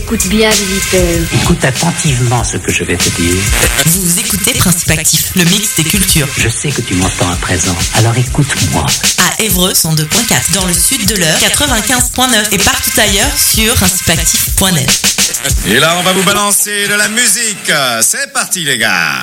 Écoute bien, visiteur. Écoute attentivement ce que je vais te dire. Vous écoutez Principe Actif, le mix des cultures. Je sais que tu m'entends à présent, alors écoute-moi. À Évreux, 102.4, dans le sud de l'Eure, 95.9 et partout ailleurs sur principeactif.net. Et là, on va vous balancer de la musique. C'est parti, les gars.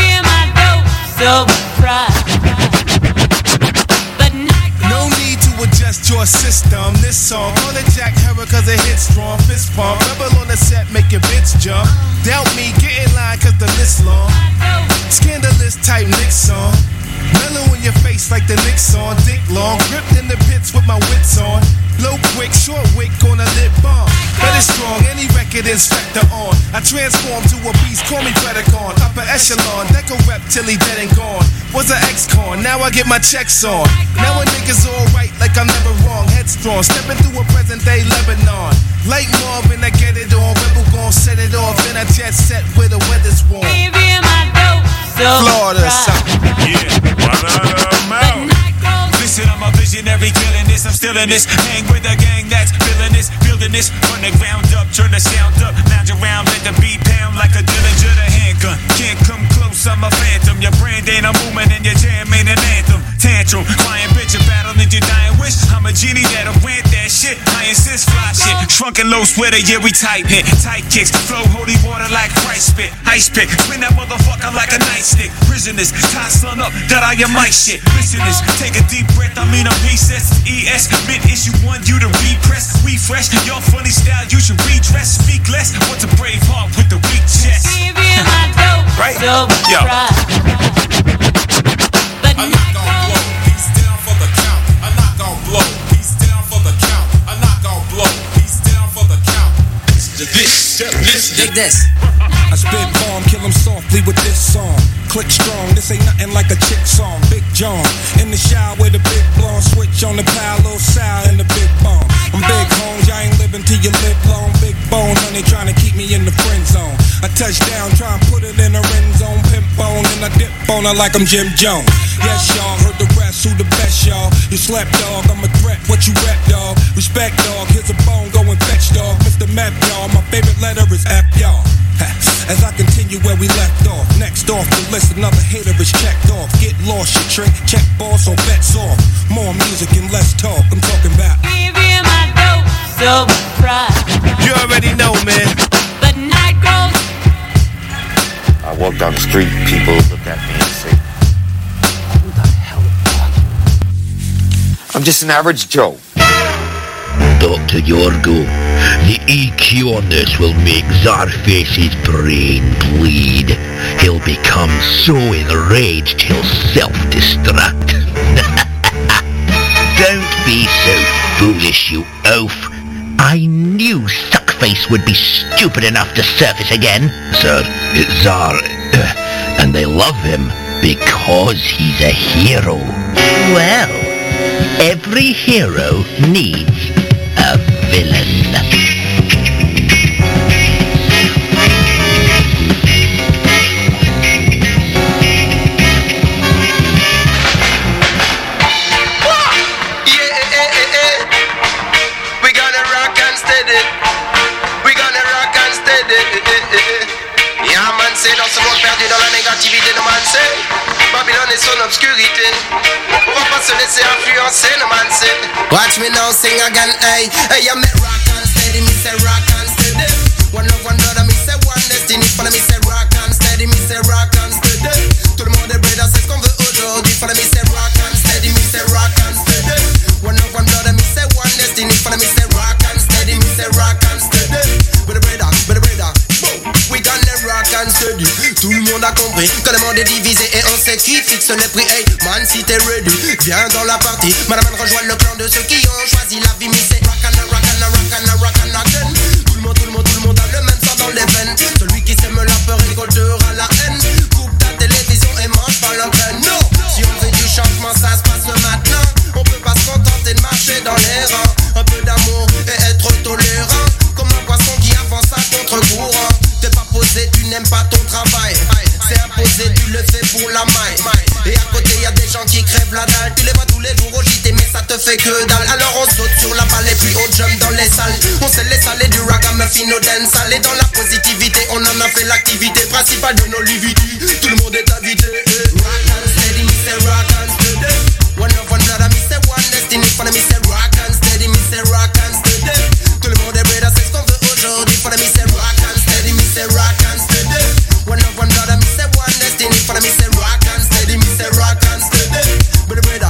No need to adjust your system. This song, call it Jack Herrer cause it hits strong. Fist pump, rebel on the set, make your bitch jump. Doubt me, get in line cause the list long. Scandalous type Nick song. Mellow in your face like the Knicks on. Dick long, gripped in the pits with my wits on. Low quick, short wick on a lip bomb. But it's strong, any record inspector on. I transform to a beast, call me Predacon. Upper echelon, Deco rep till he dead and gone. Was an ex-con, now I get my checks on. Now a nigga's alright like I'm never wrong. Headstrong, stepping through a present day Lebanon. Like Marvin, I get it on. Rebel gon' set it off in a jet set where the weather's warm. Florida, yeah, listen, I'm a visionary, killing this, I'm still in this. Hang with a gang that's feeling this, building this. From the ground up, turn the sound up. Lounge around, let the beat pound like a Dillinger the handgun. Can't come close, I'm a phantom. Your brand ain't a movement and your jam ain't an anthem. Tantrum, crying bitch, a battle in your dying wish. I'm a genie that'll rant that shit. I insist, fly shit. Shrunken low sweater, yeah, we tight hit. Tight kicks, flow holy water like Christ spit. Ice pick, spin that motherfucker like a nightstick. Prisoners, tie sun up, that I am my shit. Listeners, take a deep breath, I mean a recess. ES, mid issue 1, you to repress. Refresh, your funny style, you should redress. Speak less, what's a brave heart with the weak chest? Right? Yo. I'm not gon' blow, he's down for the count. I'm not gon' blow, he's down for the count. I'm not gon' blow, he's down for the count. Dig this. I spit bomb, kill him softly with this song. Click strong, this ain't nothing like a chick song. Big John, in the shower with a big blonde. Switch on the pile, little sour in the big bomb. I'm big homes, I ain't living till you live long. Big bone, honey, trying to keep me in the friend zone. I touch down, try and put it in the end zone. Pimp bone, and I dip on her like I'm Jim Jones. Yes, y'all, heard the rest, who the best, y'all? You slept, dog, I'm a threat, what you rep, dog? Respect, dog, here's a bone, go and fetch, dog. Mr. Mep, y'all, my favorite letter is F, y'all. As I continue where we left off, next off the list, another hater is checked off. Get lost, your trick, check boss or bets off. More music and less talk, I'm talking about. Give you my dope, so bright. You already know, man. But night goes. I walk down the street, people look at me and say, who the hell are you? I'm just an average Joe. Dr. Yorgo, the EQ on this will make Zarface's brain bleed. He'll become so enraged he'll self-destruct. Don't be so foolish, you oaf. I knew Suckface would be stupid enough to surface again. Sir, it's Zar, and they love him because he's a hero. Well, every hero needs a villain. Dans ce monde perdu dans la négativité, no man say Babylone et son obscurité. On va pas se laisser influencer, no man say. Watch me now sing again, hey. Hey, I met rock and steady, me say rock and steady. One love, one brother, me say one destiny. Follow me say rock and steady, me say rock and steady. Tout le monde est brother, c'est ce qu'on veut aujourd'hui. Follow me say rock and steady, me say rock and steady. One love, one brother, me say one destiny. Follow me say rock and steady, me say rock and steady. With a brother, boom, we gonna rock and steady. Tout le monde a compris que le monde est divisé et on sait qui fixe les prix. Hey, man, si t'es ready, viens dans la partie. Madame, rejoins le clan de ceux qui ont choisi la vie. Mais c'est rock and rock and rock and rock and again. Tout le monde a le même sang dans les veines. Celui qui sème la peur récoltera la haine. Coupe ta télévision et mange pas l'antenne. Non, si on veut du changement, ça se passe maintenant. On peut pas se contenter de marcher dans les rangs. Un peu d'amour et être tolérant. Comme un poisson qui avance à contre-courant. T'es pas posé, tu n'aimes pas ton travail. C'est imposé, tu le fais pour la maille. Et à côté y'a des gens qui crèvent la dalle. Tu les vois tous les jours au JT mais ça te fait que dalle. Alors on saute sur la balle et puis on jump dans les est sale. On se laisse aller du ragamuffin au dancehall. Et dans la positivité, on en a fait l'activité principale de nos livités. Tout le monde est invité. Rock and steady, me say rock and steady. One love, one brother, me say one destiny. For me say rock and steady, me say rock and steady. Tout le monde est prêt à c'est ce qu'on veut aujourd'hui. For me say rock and steady, me say rock and steady. One love, one brother, me say one destiny. For me say rock and steady, me say rock and steady. But the brother.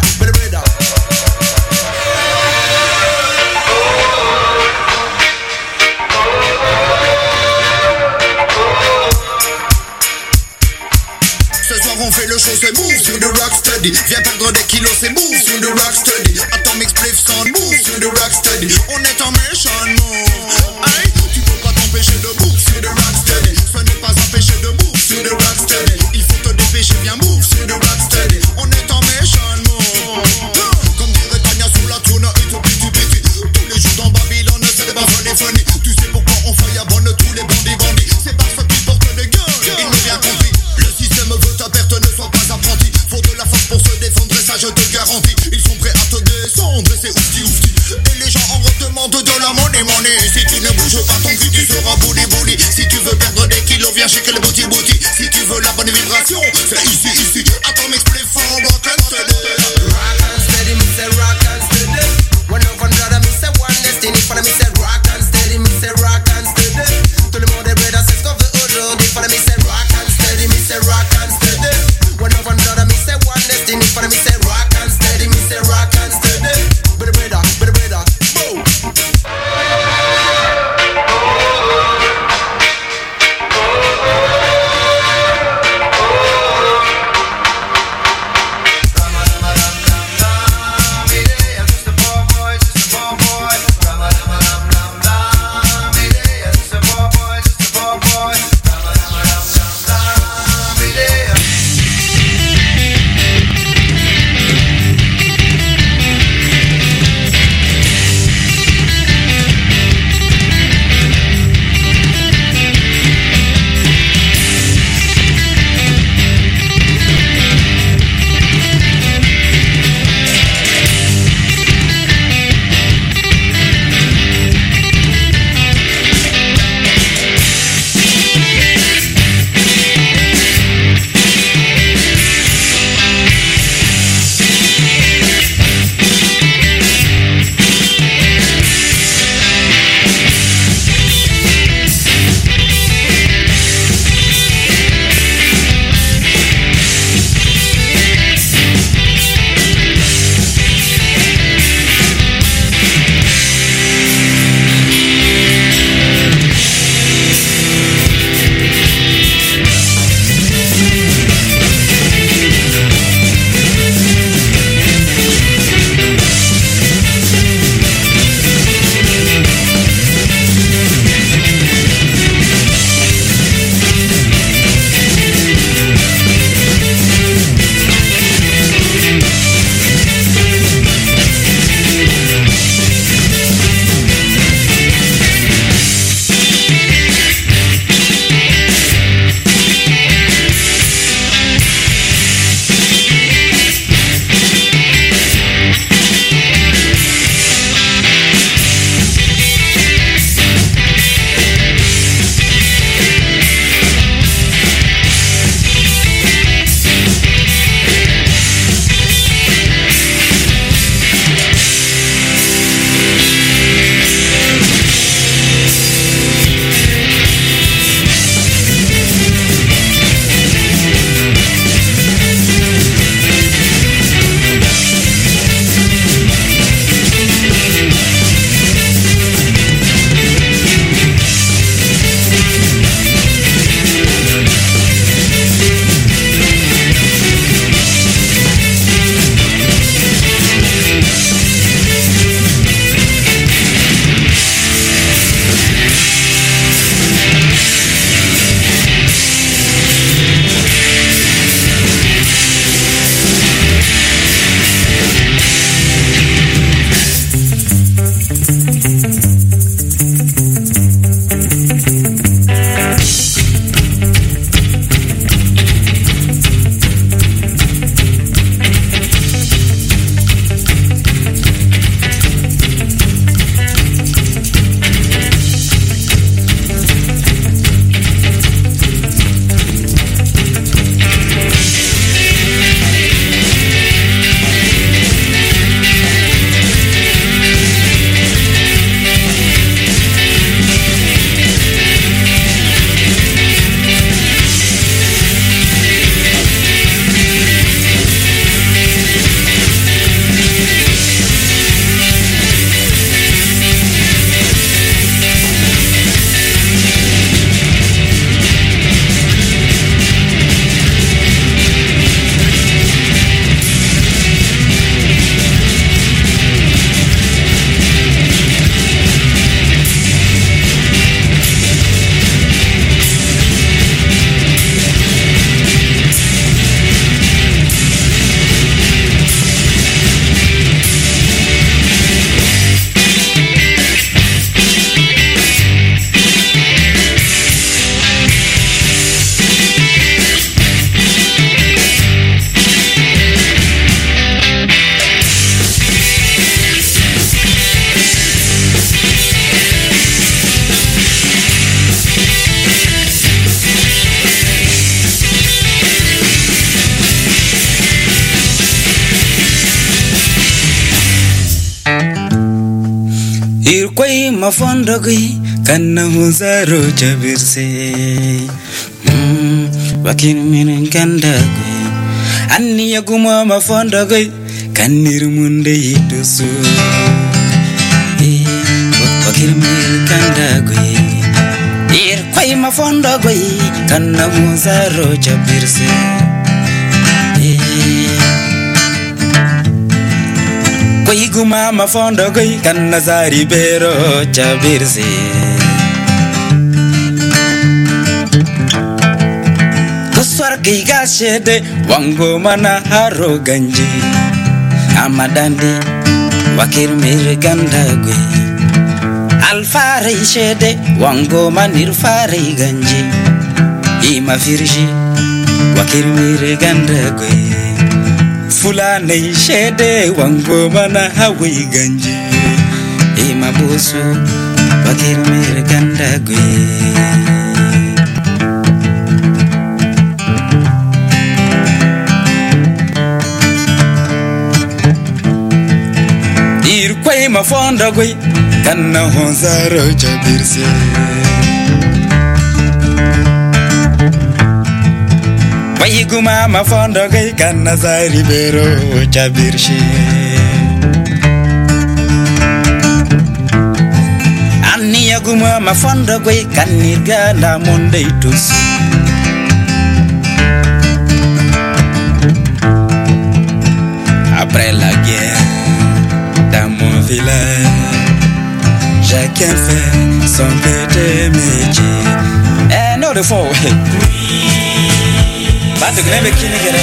On fait le show, c'est move sur the rock steady. Viens perdre des kilos, c'est move sur the rock steady. Atomic spliff sound move sur the rock steady. On est en méchant move. Aïe, tu peux pas t'empêcher de move sur the rock steady. Ce n'est pas empêché de move sur the rock steady. Il faut te dépêcher, viens move sur the rock steady. On est en méchant move. Comme dirait Tania sous la tourne, et tout petit. Tous les jours dans Babylone, c'est pas funny. Tu sais pourquoi on firebonne tous les bandits. C'est parce qu'ils portent des guns. Ils m'ont bien compris. Le système veut ta perte, ne sois pas apprenti. Faut de la force pour se défendre, et ça je te garantis. Ils sont prêts à te descendre, et c'est oufti. Et les gens en redemandent de la money. Si tu Irkwai mafondogui kanna hunzaro chabirse wakin min kandagui anni yaguma mafondogui kannir munde yitusu wakin min kandagui irkwai mafondogui kanna hunzaro chabirse Koi guma mafondo goi kan nazari bero chabirse Kuswar ki gashede wango mana haro ganji Amadandi wakir mir ganda goi Alfare shede wango manir fare ganji Ima firji wakir mir ganda goi Fulani shede wango mana hawi ganji Ima busu wakir mir ganda gwe Irkwai mafonda gwe kanna honzaro chabirse Wayiguma mafondo gai kanna zari bero chabirshi Anni yaguma mafondo gai kanni ganda monde itus Après la guerre dans mon village chacun fait son petit métier Eh no de faux Bado gnebe kini gere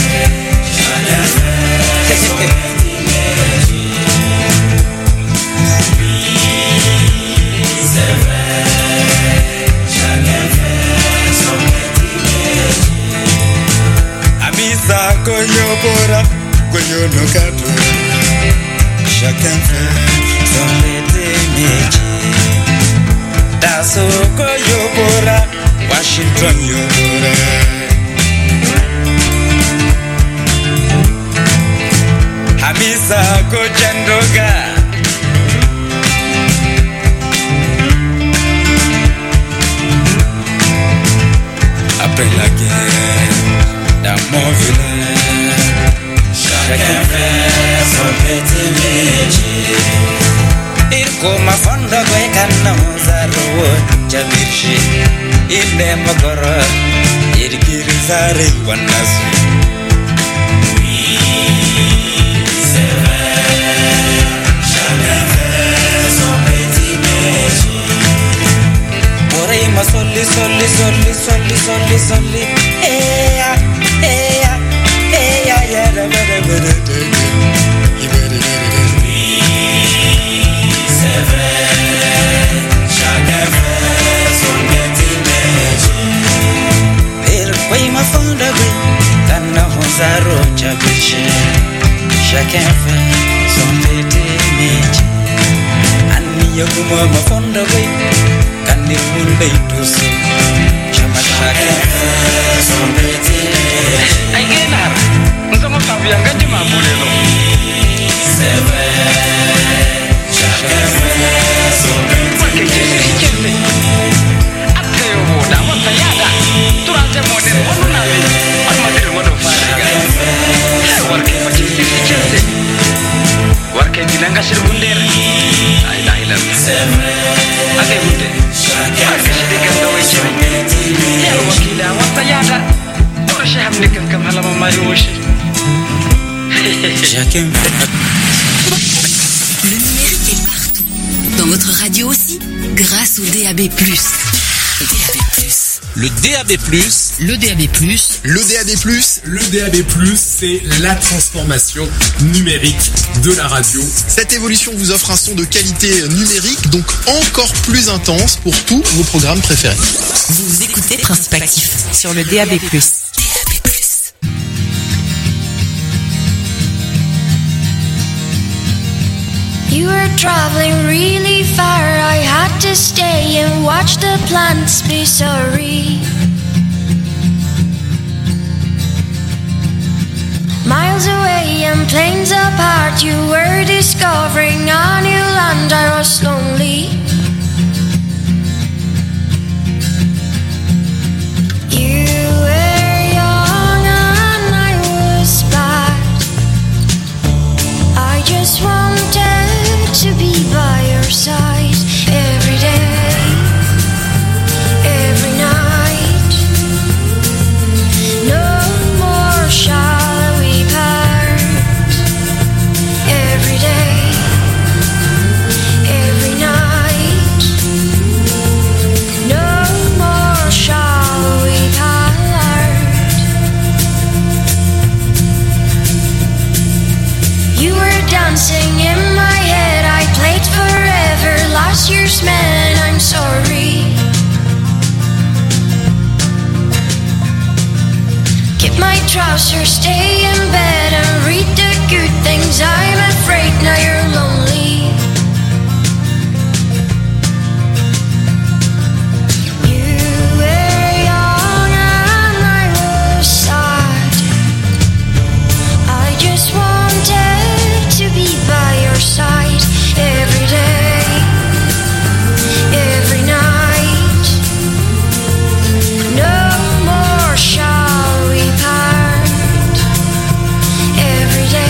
Amisa koyo bora koyo no kato Chacun fait son petit métier Daso koyo bora Washington yo bora Hamisa Kochandoga Après la guerre dans mon village chacun fait son petit métier Irko mafondo kwe kanna muzaro chabirshi Inde magoro irgiri zare wanasu Soli, soli, soli, soli, soli, soli. Eya, eya, eya, ya, da, da, da, da, da, da. C'est vrai, chacun fait son petit métier. Irkwai mafonda gui, kanna honzaro chabirshi. Chacun fait son petit métier. Anni yaguma mafonda gui. Kanni munde itusu Chama chake son petit Ay genar Nsamo sabia ngaji mabulelo C'est vrai Chacun fait son petit métier Après yo da wata yada Turante model wonu nawe Atmadel wonu fariga Warke machi sisi Warke dilanga sir bundel Ay la ilan C'est vrai Ake bunde Chacun fait son petit métier Wakila wata yada Ora shaham nekam kam halama mari woshi Chacun Le numérique est partout. Dans votre radio aussi, grâce au DAB+. Le DAB+, le DAB+, le DAB+, le DAB+, c'est la transformation numérique de la radio. Cette évolution vous offre un son de qualité numérique, donc encore plus intense pour tous vos programmes préférés. Vous écoutez Principe Actif sur le DAB+. You were traveling really far, I had to stay and watch the plants be sorry. Miles away and planes apart, you were discovering a new land. I was lonely. You were dancing in my head. I played forever. Last year's man, I'm sorry. Get my trousers, stay in bed and read the good things. I'm afraid now you're lonely. You were young and I was sad. I just wanted to be by your side every day, every night. No more shall we part every day.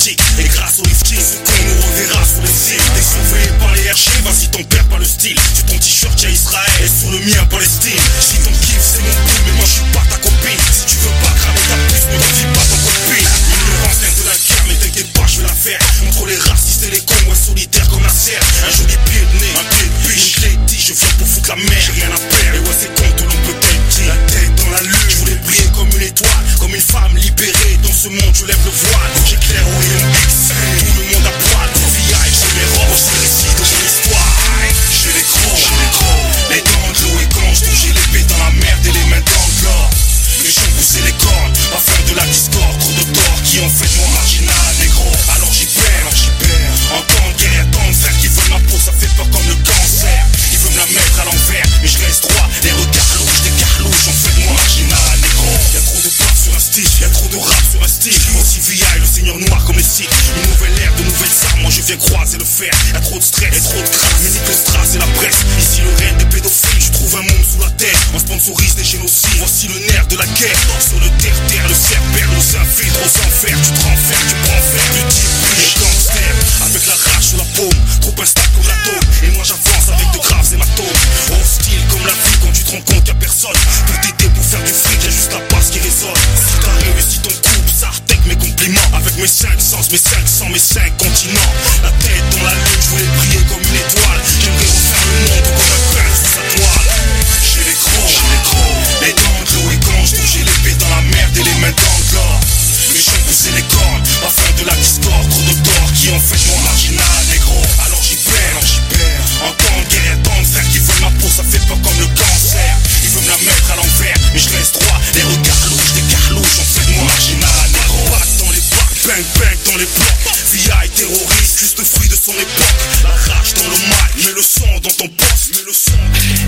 énergétique. Et grâce au lifting, ce qu'on nous reverra sur les îles. T'es surveillé par les RG, vas-y t'en perds pas le style. Sur ton t-shirt y'a Israël et sur le mien Palestine. Si ton kiff c'est mon coup, mais moi je suis pas ta copine. Si tu veux pas cramer ta puce, ne confie pas ton copine. L'ignorance vient de la guerre, mais t'inquiète pas, je vais la faire. Contre les racistes et les cons, ouais solitaire comme la serre. Un joli pied de nez, un pied de biche. Une clé dit, je viens pour foutre la merde. J'ai rien à perdre, et ouais c'est con, tout l'on peut être dit. La tête dans la lune, je voulais briller comme une étoile. Comme une femme libérée, dans ce monde je lève le voile. J'éclaire au rayon X, tout le monde à poil. VI, j'ai mes robes, c'est le récit de mon histoire. J'ai les crocs, les dents de l'eau et quand je j'ai l'épée dans la merde et les mains dans le gore. Les gens poussaient les cornes, pas faire de la discorde. Trop de torts qui ont fait de moi marginal, négro. Alors j'y perds, en temps de guerre, tant de frères qui veulent ma peau, ça fait peur comme le cancer. Ils veulent me la mettre à l'envers, mais je reste droit. Les regards louches, des carlouches, ont fait de moi marginal, négro. Y'a trop de pop sur un style, y'a trop de rap sur un style. Aussi VI, le seigneur noir comme les sites. Une nouvelle ère, de nouvelles armes, moi je viens croiser le fer. Y'a trop de stress, et trop de crasse, mais nique le strass et la presse. Ici le règne des pédophiles, je trouve un monde sous la terre. On sponsorise des génocides, voici le nerf de la guerre. Sur le terre-terre, le cerf-père nous infiltre aux enfers. Tu te renfermes, tu prends fer, du type les gangsters. Avec la rage sur la paume, trop instable comme l'atome. Et moi j'avance avec de graves hématomes. Hostile comme la vie quand tu te rends compte y'a personne pour t'aider pour faire du fric, y'a juste la basse qui résonne. Si t'as réussi ton couple, ça retèque mes compliments. Avec mes 5 sens, mes 500, mes 5 continents. La tête dans la lune, je voulais briller comme une étoile. J'aimerais refaire le monde comme un prince sous sa toile. J'ai les crocs, les dents de l'eau et quand j'ai l'épée dans la merde et les mains dans le gore. Les gens poussaient les cornes, pas faire de la discorde. Trop de torts qui ont fait de moi marginal, négro. Alors j'y perds, en temps de guerre, tant de frères qui veulent ma peau, ça fait peur comme le cancer. Ils veulent me la mettre à l'envers, mais je reste droit. Les regards louches, des carlouches, ont fait de moi marginal, négro. Bac dans les bacs, bang bang dans les blocs. VI terroriste, juste le fruit de son époque. La rage dans le mic, mets le son dans ton poste. Mets le son.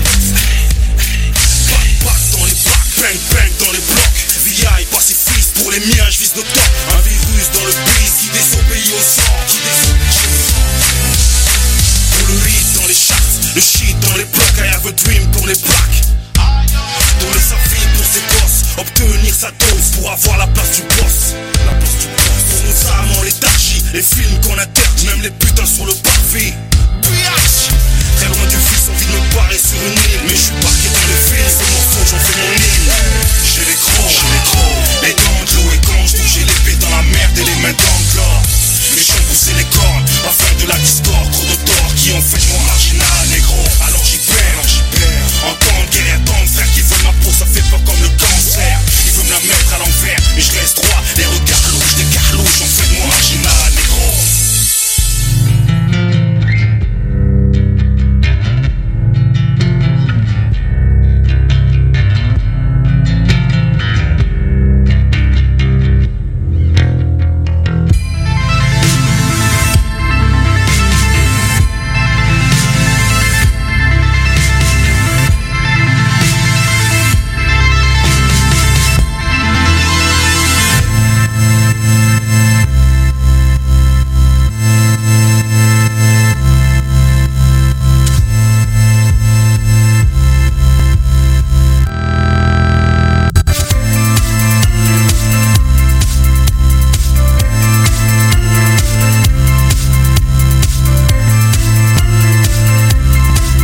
Bac dans les bacs, bang bang dans les blocs. VI pacifiste, pour les miens je vise le top. Un virus dans le pays qui désobéit au sang. Pour le hit dans les charts, le shit dans les blocs. I have a dream pour les blacks. Donner sa vie pour ses gosses, obtenir sa dose pour avoir la place du boss. Pour nos âmes on léthargie, les films qu'on interdit, même les putains sur le parvis. Très loin du